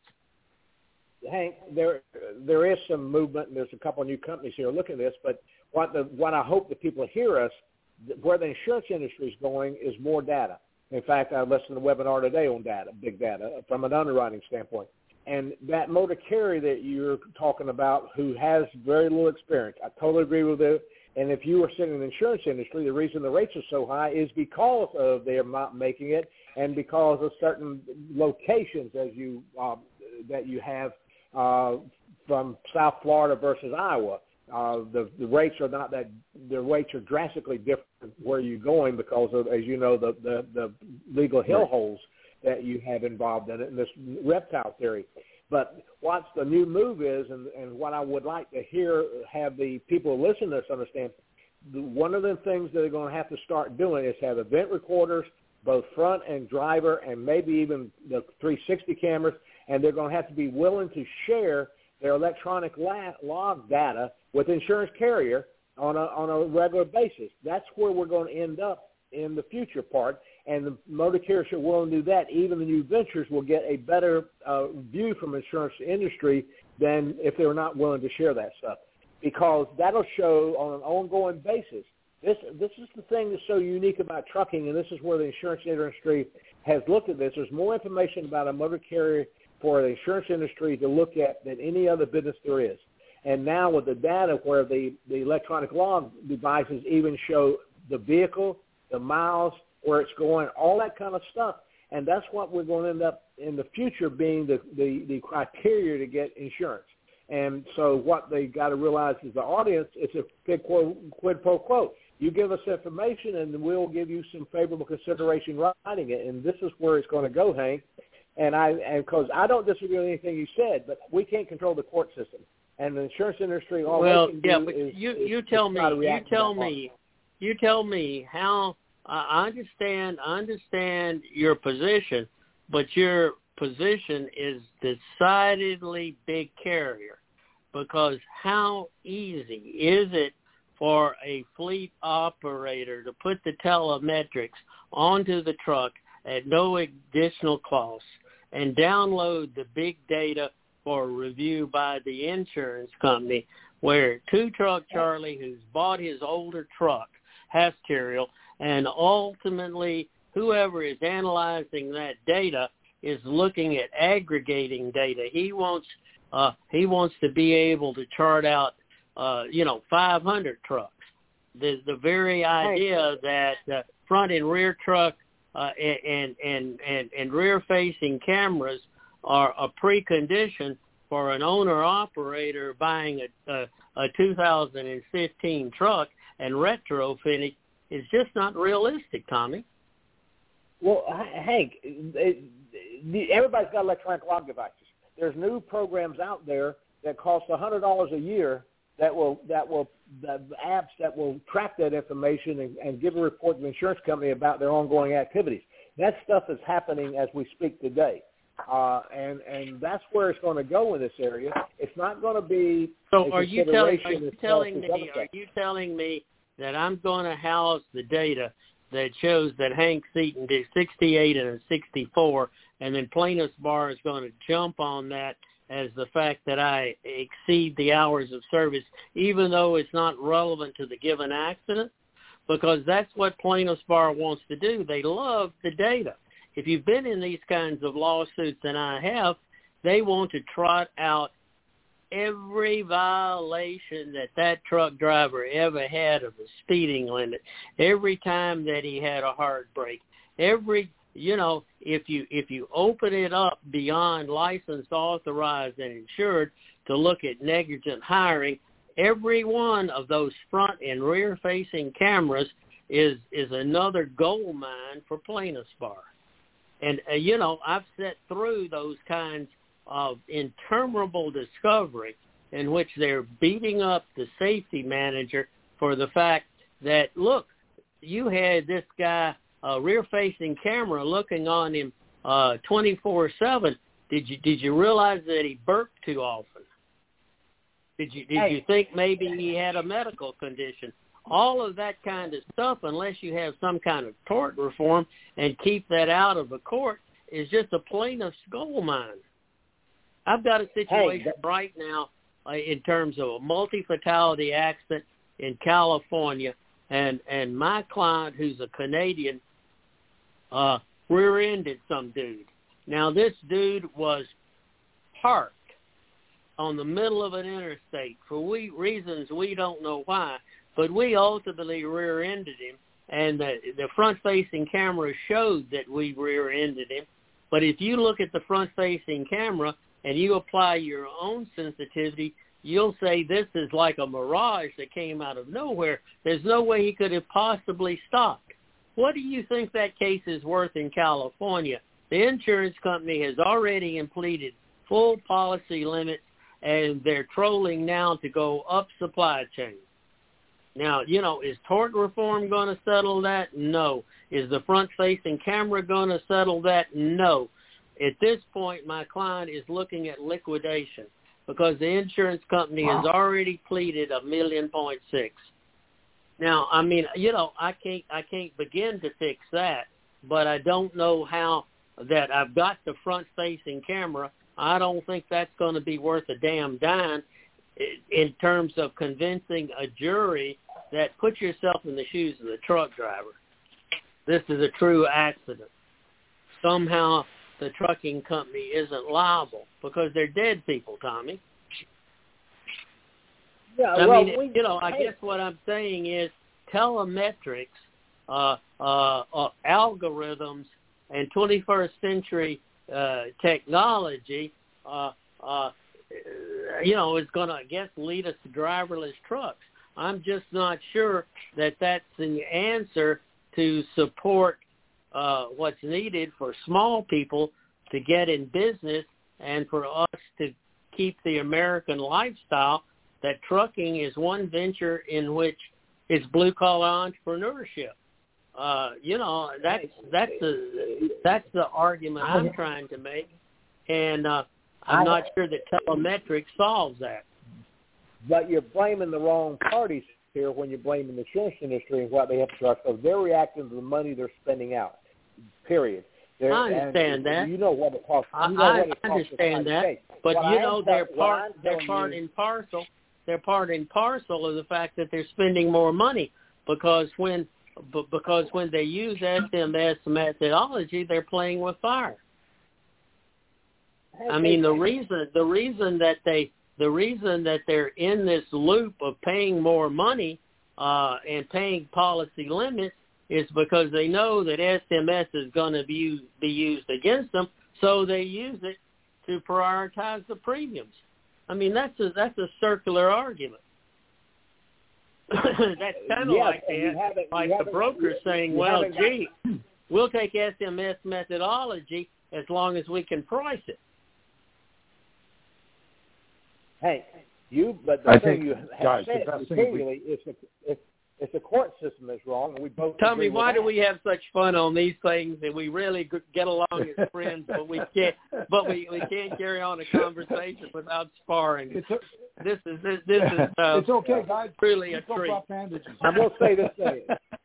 Hank, there there is some movement, and there's a couple of new companies here looking at this. But what the what I hope that people hear us, where the insurance industry is going is more data. In fact, I listened to a webinar today on data, big data, from an underwriting standpoint. And that motor carrier that you're talking about who has very little experience, I totally agree with it. And if you were sitting in the insurance industry, the reason the rates are so high is because of they're not making it and because of certain locations as you uh, that you have uh, from South Florida versus Iowa. Uh, the, the rates are not that – the rates are drastically different where you're going because of, as you know, the, the, the legal hellholes that you have involved in it in this reptile theory. But what the new move is, and, and what I would like to hear, have the people who listen to this understand, the, one of the things that they're going to have to start doing is have event recorders, both front and driver, and maybe even the three sixty cameras, and they're going to have to be willing to share their electronic log data with insurance carrier on a on a regular basis. That's where we're going to end up in the future part, and the motor carriers are willing to do that. Even the new ventures will get a better uh, view from the insurance industry than if they were not willing to share that stuff, because that'll show on an ongoing basis. This this is the thing that's so unique about trucking, and this is where the insurance industry has looked at this. There's more information about a motor carrier for the insurance industry to look at than any other business there is. And now with the data where the, the electronic log devices even show the vehicle, the miles, where it's going, all that kind of stuff. And that's what we're going to end up in the future being the, the, the criteria to get insurance. And so what they got to realize is the audience, it's a quid, quid pro quo. You give us information and we'll give you some favorable consideration writing it. And this is where it's going to go, Hank. And I, and because I don't disagree with anything you said, but we can't control the court system, and the insurance industry. All well, they can yeah, do but is, you is, you tell is me, you tell me, you tell me how. I understand, I understand your position, but your position is decidedly big carrier, because how easy is it for a fleet operator to put the telemetrics onto the truck at no additional cost and download the big data for review by the insurance company, where two truck Charlie, who's bought his older truck, Hasterial, and ultimately whoever is analyzing that data is looking at aggregating data. He wants uh, he wants to be able to chart out, uh, you know, five hundred trucks. The the very idea that uh, front and rear truck uh, and and and and rear facing cameras are a precondition for an owner operator buying a, a, a two thousand fifteen truck and retrofitting is just not realistic, Tommy. Well, Hank, it, it, everybody's got electronic log devices. There's new programs out there that cost one hundred dollars a year that will that will the apps that will track that information and, and give a report to the insurance company about their ongoing activities. That stuff is happening as we speak today. Uh, and and that's where it's going to go in this area. It's not going to be. So are you telling? Are you telling me? Are you telling me that I'm going to house the data that shows that Hank Seaton did sixty-eight and a sixty-four, and then plaintiff's bar is going to jump on that as the fact that I exceed the hours of service, even though it's not relevant to the given accident? Because that's what plaintiff's bar wants to do. They love the data. If you've been in these kinds of lawsuits, and I have, they want to trot out every violation that that truck driver ever had of the speeding limit, every time that he had a hard brake, every, you know, if you if you open it up beyond licensed, authorized, and insured to look at negligent hiring, every one of those front and rear-facing cameras is is another gold mine for plaintiff's bar. And, uh, you know, I've sat through those kinds of interminable discovery in which they're beating up the safety manager for the fact that, look, you had this guy, a uh, rear-facing camera looking on him uh, twenty-four seven. Did you did you realize that he burped too often? Did you did hey. you think maybe he had a medical condition? All of that kind of stuff, unless you have some kind of tort reform and keep that out of the court, is just a plaintiff's gold mine. I've got a situation hey, that- right now uh, in terms of a multi-fatality accident in California, and, and my client, who's a Canadian, uh, rear-ended some dude. Now, this dude was parked on the middle of an interstate for we, reasons we don't know why, but we ultimately rear-ended him, and the, the front-facing camera showed that we rear-ended him. But if you look at the front-facing camera and you apply your own sensitivity, you'll say this is like a mirage that came out of nowhere. There's no way he could have possibly stopped. What do you think that case is worth in California? The insurance company has already completed full policy limits, and they're trolling now to go up supply chain. Now, you know, is tort reform going to settle that? No. Is the front-facing camera going to settle that? No. At this point, my client is looking at liquidation because the insurance company wow. has already pleaded a million point six. Now, I mean, you know, I can't, I can't begin to fix that, but I don't know how that I've got the front-facing camera. I don't think that's going to be worth a damn dime in terms of convincing a jury that put yourself in the shoes of the truck driver. This is a true accident. Somehow the trucking company isn't liable because they're dead people, Tommy. Yeah, I well, mean, we, you know, I hey. guess what I'm saying is telemetrics, uh, uh, uh, algorithms, and twenty-first century uh, technology, uh, uh, you know, is going to, I guess, lead us to driverless trucks. I'm just not sure that that's the answer to support uh, what's needed for small people to get in business and for us to keep the American lifestyle, that trucking is one venture in which it's blue-collar entrepreneurship. Uh, you know, that's that's the that's the argument I'm trying to make, and uh, I'm not sure that telemetrics solves that. But you're blaming the wrong parties here when you're blaming the insurance industry and what they have to charge. So they're reacting to the money they're spending out, period. They're, I understand that. You know what it costs. I, you know I what it costs understand that. state. But, what you I know, am, they're part, they're you, part and parcel. They're part and parcel of the fact that they're spending more money. because when because when they use S M S methodology, they're playing with fire. I mean, the reason the reason that they the reason that they're in this loop of paying more money uh, and paying policy limits is because they know that S M S is going to be be used against them, so they use it to prioritize the premiums. I mean, that's a that's a circular argument. That's kind of yes, like that, like the broker saying, "Well, gee, we'll take S M S methodology as long as we can price it." Hey, you, but the I thing think, you have guys, said the best thing continually is the, it's, it's the court system that's wrong, and we both Tell agree me, why with do that. we have such fun on these things, and we really g- get along as friends, but we can't, but we, we can't carry on a conversation without sparring. It's a, This is this, this is uh, it's okay, guys. really a Let's talk treat. about bandages. I will say this thing.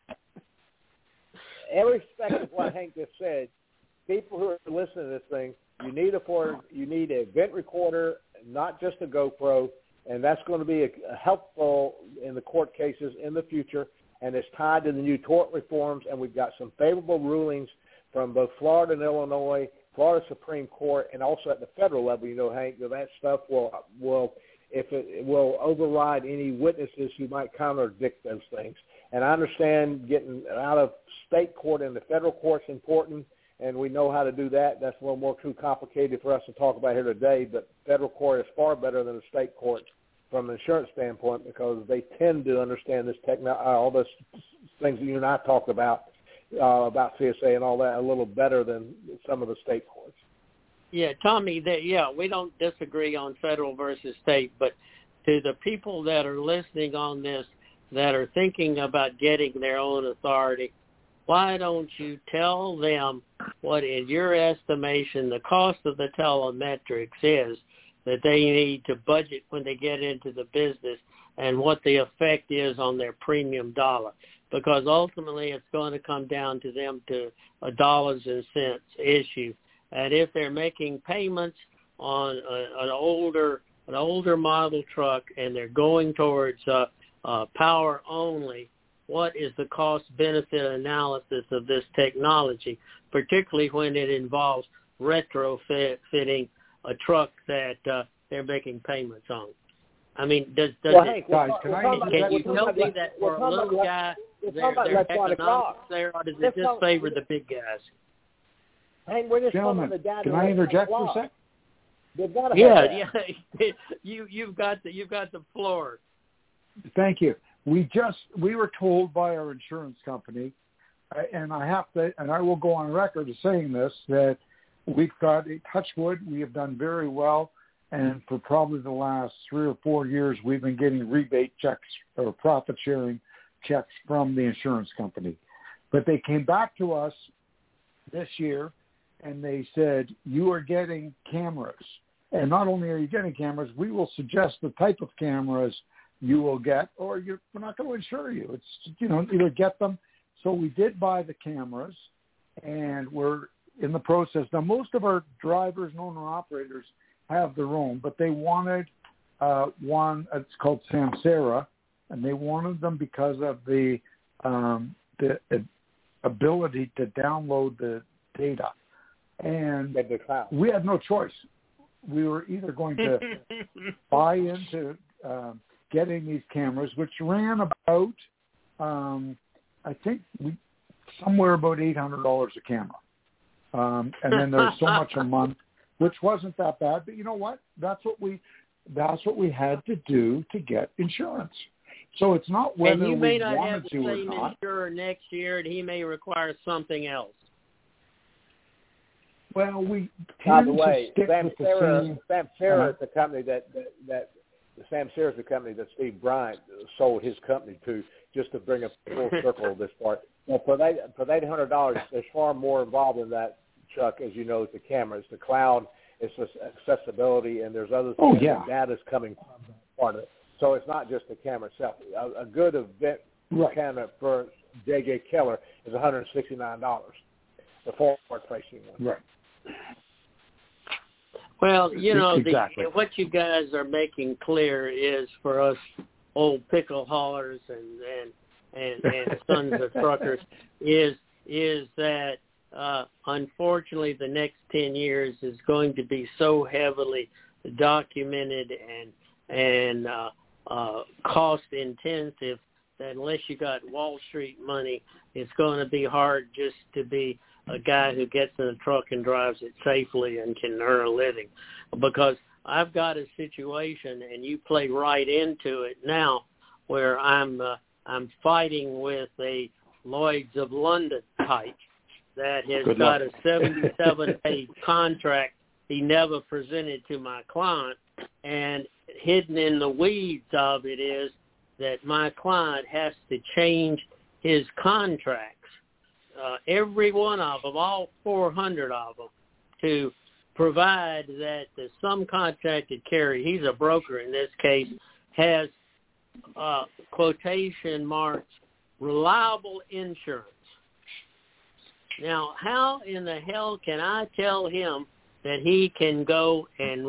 Irrespective of what Hank just said, people who are listening to this thing, you need a for you need an event recorder, not just a GoPro, and that's going to be a, a helpful in the court cases in the future. And it's tied to the new tort reforms, and we've got some favorable rulings from both Florida and Illinois, Florida Supreme Court, and also at the federal level. You know, Hank, that stuff will will if it, it will override any witnesses who might contradict those things. And I understand getting out of state court into federal court is important, and we know how to do that. That's a little more too complicated for us to talk about here today, but federal court is far better than the state court from an insurance standpoint because they tend to understand this techno- uh, all those things that you and I talked about, uh, about C S A and all that a little better than some of the state courts. Yeah, Tommy, that, yeah, we don't disagree on federal versus state, but to the people that are listening on this that are thinking about getting their own authority, why don't you tell them what, in your estimation, the cost of the telemetrics is that they need to budget when they get into the business and what the effect is on their premium dollar? Because ultimately it's going to come down to them to a dollars and cents issue. And if they're making payments on a, an older an older model truck and they're going towards uh, uh, power only, what is the cost-benefit analysis of this technology, particularly when it involves retrofitting a truck that uh, they're making payments on? I mean, does, does well, it, Hank, guys, we're, can we're I talking can about, you we're tell talking me about, that we're for a talking little about, guy, we're their, talking about their electronic economics clocks. there, or does it This just one- favor the big guys? Hank, we're just Gentlemen, talking about the data. can I interject for a sec? They've got to Yeah, have that. yeah. you you've got the you've got the floor. Thank you. We just we were told by our insurance company, uh, and I have to, and I will go on record as saying this, that we've got a touch wood. We have done very well, and for probably the last three or four years, we've been getting rebate checks or profit sharing checks from the insurance company. But they came back to us this year, and they said, you are getting cameras. And not only are you getting cameras, we will suggest the type of cameras you will get, or you're, we're not going to insure you. It's, you know, either get them. So we did buy the cameras, and we're in the process. Now, most of our drivers and owner-operators have their own, but they wanted uh, one, it's called Samsara, and they wanted them because of the um, the uh, ability to download the data. And we had no choice. We were either going to buy into um, getting these cameras, which ran about, um, I think, we somewhere about eight hundred dollars a camera. Um, and then there's so much a month, which wasn't that bad. But you know what? That's what we that's what we had to do to get insurance. So it's not whether and you may we not wanted have the to or same not. insurer next year, and he may require something else. Well, we By tend the way, to stick with the Samsara, same. Samsara uh, is the company that that, that Samsara is the company that Steve Bryant sold his company to, just to bring a full circle of this part. Now, for that for that eight hundred dollars, there's far more involved in that, Chuck. As you know, it's the camera, it's the cloud, it's the accessibility, and there's other Oh, things. yeah. Data's coming from that part of it. So it's not just the camera itself. A, a good event Right. camera for J J Keller is one hundred sixty-nine dollars, the forward-facing one. Right. Well, you know, Exactly. the, what you guys are making clear is for us old pickle haulers and, and and, and Sons of Truckers is is that uh, unfortunately the next ten years is going to be so heavily documented and and uh, uh, cost intensive that unless you got Wall Street money, it's going to be hard just to be a guy who gets in a truck and drives it safely and can earn a living. Because I've got a situation, and you play right into it now, where I'm uh, I'm fighting with a Lloyd's of London type that has Good got luck. a seventy-seven page contract he never presented to my client, and hidden in the weeds of it is that my client has to change his contracts, uh, every one of them, all four hundred of them, to provide that the some contracted carrier, he's a broker in this case, has uh, quotation marks, reliable insurance. Now, how in the hell can I tell him that he can go and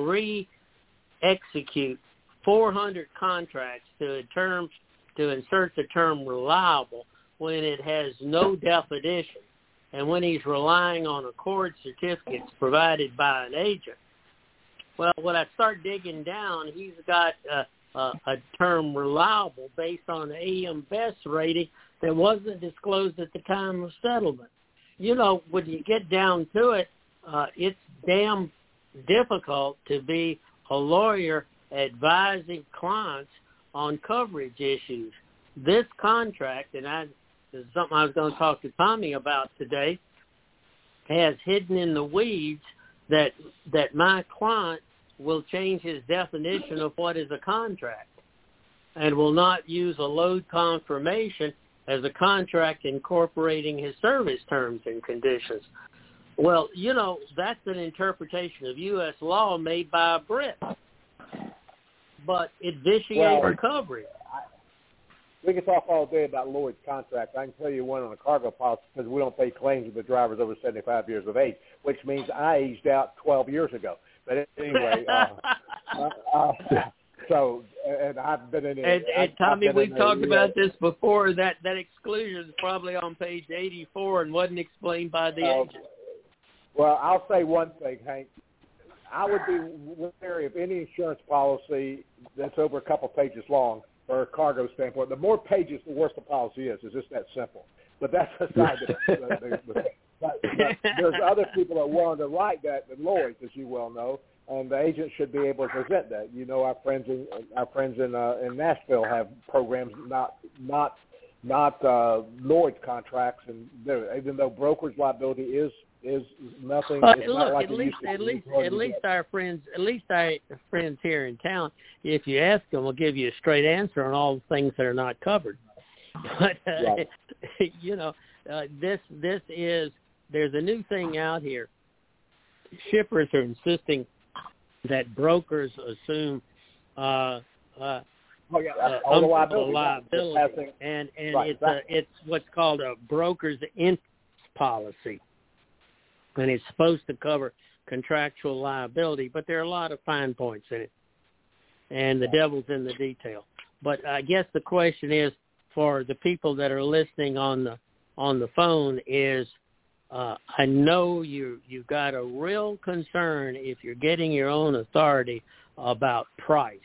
re-execute four hundred contracts to a term, to insert the term reliable when it has no definition, and when he's relying on accord certificates provided by an agent? Well, when I start digging down, he's got a, a, a term reliable based on the A M Best rating that wasn't disclosed at the time of settlement. You know, when you get down to it, uh, it's damn difficult to be a lawyer advising clients on coverage issues. This contract, and I, this is something I was going to talk to Tommy about today, has hidden in the weeds that that my client will change his definition of what is a contract and will not use a load confirmation as a contract incorporating his service terms and conditions. Well, you know, that's an interpretation of U S law made by a Brit, but it vitiates Well, coverage. We can talk all day about Lloyd's contract. I can tell you one on a cargo policy because we don't pay claims of the drivers over seventy-five years of age, which means I aged out twelve years ago. But anyway, uh, uh, so, and I've been in it. And, and I've, Tommy, I've we've in talked a, about this before. That, that exclusion is probably on page eighty-four and wasn't explained by the uh, agent. Well, I'll say one thing, Hank. I would be wary of any insurance policy that's over a couple pages long for a cargo standpoint. The more pages, the worse the policy is. It's just that simple. But that's aside. the, the, the, but, but there's other people that are willing to write that than Lloyd's, as you well know, and the agent should be able to present that. You know, our friends in our friends in uh, in Nashville have programs, not not not uh, Lloyd's contracts, and even though broker's liability is. is nothing. Uh, it's look, not like at it least, used to at be. least, at least our friends, at least our friends here in town, if you ask them, will give you a straight answer on all the things that are not covered. But uh, Right. you know, uh, this this is there's a new thing out here. Shippers are insisting that brokers assume uh, uh, Oh yeah, uh, all the umbrella liability, liability, Passing, and and right, it's exactly. a, it's what's called a broker's interest policy. And it's supposed to cover contractual liability, but there are a lot of fine points in it, and the devil's in the detail. But I guess the question is, for the people that are listening on the on the phone, is uh, I know you you got a real concern if you're getting your own authority about price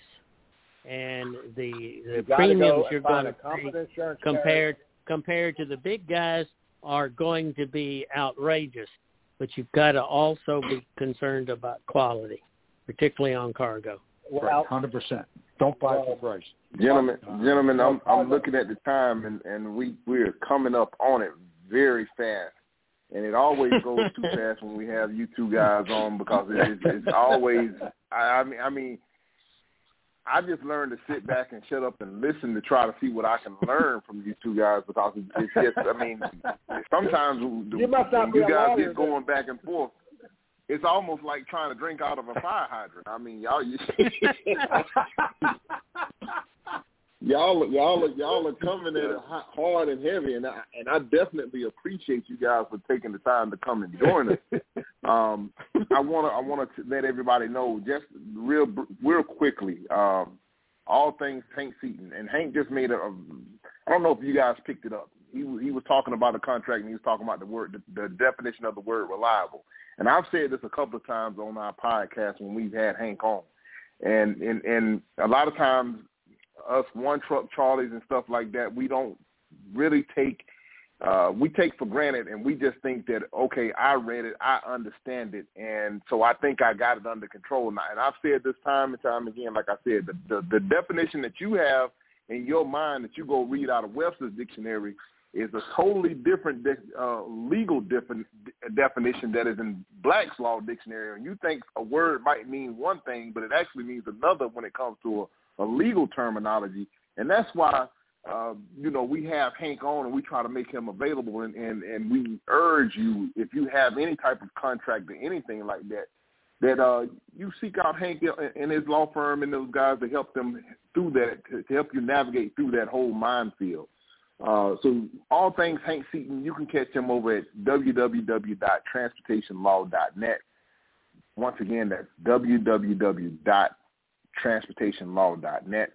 and the the You gotta premiums go you're and find going a to competent pay insurance compared compared to the big guys are going to be outrageous. But you've got to also be concerned about quality, particularly on cargo. Well, Right, one hundred percent. Don't buy well, for price. Gentlemen, gentlemen, I'm Well, I'm looking at the time, and, and we we're coming up on it very fast, and it always goes too fast when we have you two guys on because it, it's, it's always. I, I mean, I mean, I just learned to sit back and shut up and listen to try to see what I can learn from you two guys because it's just. I mean, sometimes the, You must not when be you a guys lawyer, get going back and forth. It's almost like trying to drink out of a fire hydrant. I mean, y'all, you, y'all, y'all, are, y'all are coming at it hard and heavy, and I, and I definitely appreciate you guys for taking the time to come and join us. Um, I want to, I want to let everybody know just real, real quickly. Um, all things Hank Seaton, and Hank just made a, a I don't know if you guys picked it up. He he was talking about a contract, and he was talking about the word, the, the definition of the word reliable. And I've said this a couple of times on our podcast when we've had Hank on, and and and a lot of times us one truck Charlies and stuff like that, we don't really take. Uh, we take for granted, and we just think that, okay, I read it, I understand it, and so I think I got it under control now. And I've said this time and time again, like I said, the, the, the definition that you have in your mind that you go read out of Webster's dictionary is a totally different de- uh, legal defi- definition that is in Black's Law Dictionary. And you think a word might mean one thing, but it actually means another when it comes to a, a legal terminology. And that's why Uh, you know, we have Hank on and we try to make him available, and, and, and we urge you, if you have any type of contract or anything like that, that uh, you seek out Hank and his law firm and those guys to help them through that, to, to help you navigate through that whole minefield. Uh, so all things Hank Seaton, you can catch him over at w w w dot transportation law dot net. Once again, that's w w w dot transportation law dot net.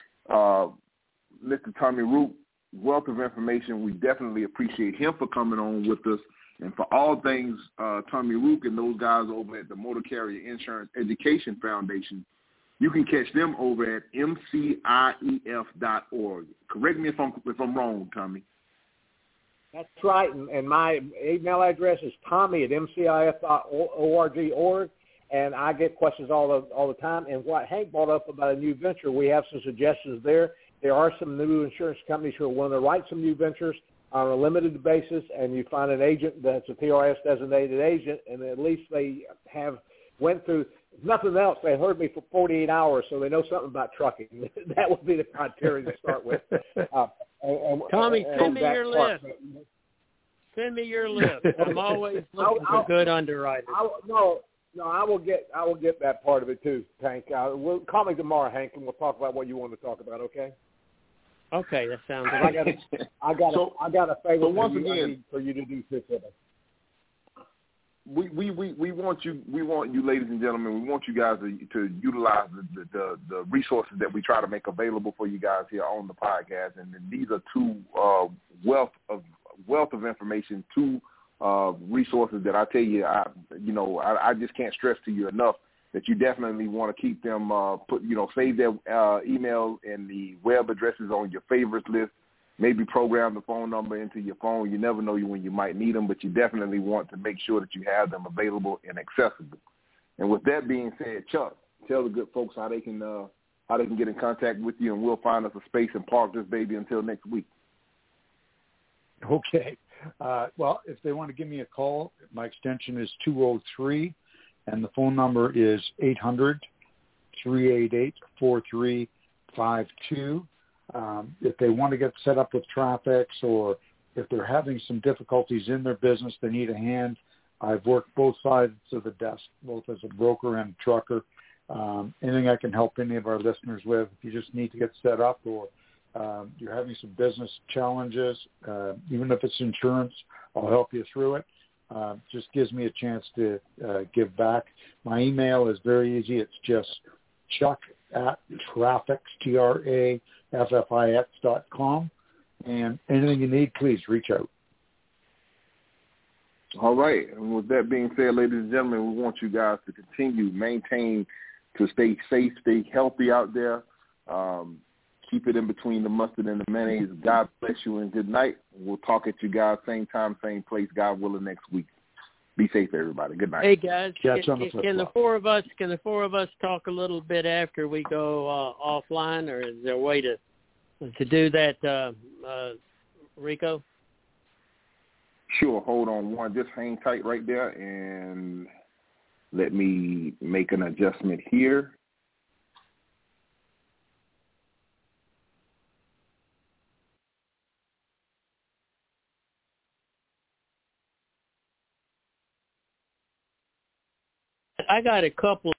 Uh, Mister Tommy Rook, wealth of information. We definitely appreciate him for coming on with us. And for all things uh, Tommy Rook and those guys over at the Motor Carrier Insurance Education Foundation, you can catch them over at m c i e f dot org. Correct me if I'm, if I'm wrong, Tommy. That's right. And, and my email address is tommy at m c i f dot org. And I get questions all the, all the time. And what Hank brought up about a new venture, we have some suggestions there. There are some new insurance companies who are willing to write some new ventures on a limited basis, and you find an agent that's a P R S designated agent, and at least they have went through, if nothing else, they heard me for forty-eight hours, so they know something about trucking. That would be the criteria to start with. Uh, and, and, Tommy, and send me your part. list. Send me your list. I'm always looking I'll, for good underwriters. I'll, no, no, I will get, I will get that part of it too, Hank. Uh, we'll call me tomorrow, Hank, and we'll talk about what you want to talk about. Okay. Okay, that sounds good. I got, a, I got, so, a, I got a favor so once for, you, again, for you to do too, today. We, we, we, we want you we want you ladies and gentlemen, we want you guys to, to utilize the, the, the resources that we try to make available for you guys here on the podcast, and these are two uh, wealth of wealth of information, two uh, resources that I tell you, I you know I, I just can't stress to you enough that you definitely want to keep them uh, put you know save their uh, email and the web addresses on your favorites list. Maybe program the phone number into your phone. You never know when you might need them, but you definitely want to make sure that you have them available and accessible. And with that being said, Chuck, tell the good folks how they can uh, how they can get in contact with you, and we'll find us a space and park this baby until next week. Okay. Uh, well, if they want to give me a call, my extension is two oh three, and the phone number is eight hundred, three eight eight, four three five two. Um, if they want to get set up with Trafix, or if they're having some difficulties in their business, they need a hand. I've worked both sides of the desk, both as a broker and a trucker. Um, anything I can help any of our listeners with, if you just need to get set up, or um, you're having some business challenges, uh, even if it's insurance, I'll help you through it. Uh, just gives me a chance to uh, give back. My email is very easy. It's just Chuck at Trafix, T R A F F I X dot com. And anything you need, please reach out. All right. And with that being said, ladies and gentlemen, we want you guys to continue, maintain, to stay safe, stay healthy out there. Um, keep it in between the mustard and the mayonnaise. God bless you and good night. We'll talk at you guys same time, same place, God willing, next week. Be safe, everybody. Good night. Hey guys, Catch can, on the can, can the four of us can the four of us talk a little bit after we go uh, offline, or is there a way to to do that, uh, uh, Rico? Sure. Hold on one. Just hang tight right there, and let me make an adjustment here. I got a couple